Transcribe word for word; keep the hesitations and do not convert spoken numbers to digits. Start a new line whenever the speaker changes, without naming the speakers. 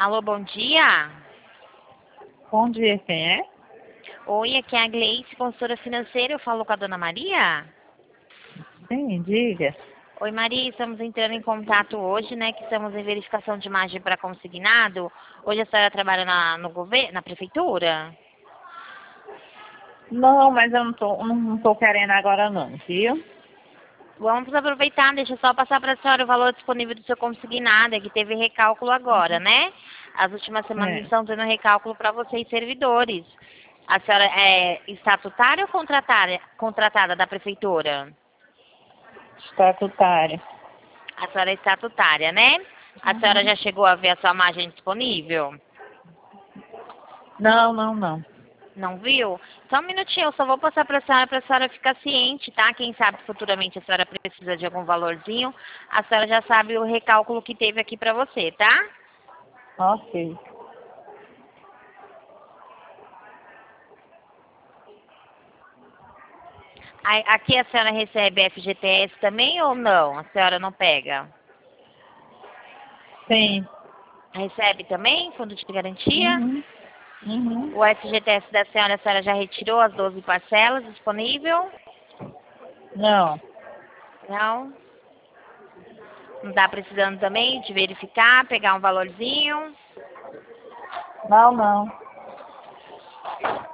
Alô, bom dia.
Bom dia, quem é?
Oi, aqui é a Gleice, consultora financeira. Eu falo com a dona Maria?
Sim, diga.
Oi, Maria, estamos entrando em contato hoje, né? Que estamos em verificação de imagem para consignado. Hoje a senhora trabalha na, no governo, na prefeitura?
Não, mas eu não tô, não, não tô querendo agora não, viu?
Vamos aproveitar, deixa eu só passar para a senhora o valor disponível do seu consignado, é que teve recálculo agora, né? As últimas semanas
É,
estão tendo recálculo para vocês, servidores. A senhora é estatutária ou contratada, contratada da prefeitura?
estatutária.
A senhora é estatutária, né? A senhora
Uhum.
já chegou a ver a sua margem disponível?
Não, não, não.
Não viu? Só um minutinho, eu só vou passar para a senhora para a senhora ficar ciente, tá? Quem sabe futuramente a senhora precisa de algum valorzinho, a senhora já sabe o recálculo que teve aqui para você, tá?
Ok.
Aí, aqui a senhora recebe F G T S também ou não? A senhora não pega?
Sim.
Recebe também, fundo de garantia?
Uhum. Uhum.
O F G T S da senhora, a senhora já retirou as doze parcelas disponível?
Não.
Não? Não está precisando também de verificar, pegar um valorzinho?
Não, não.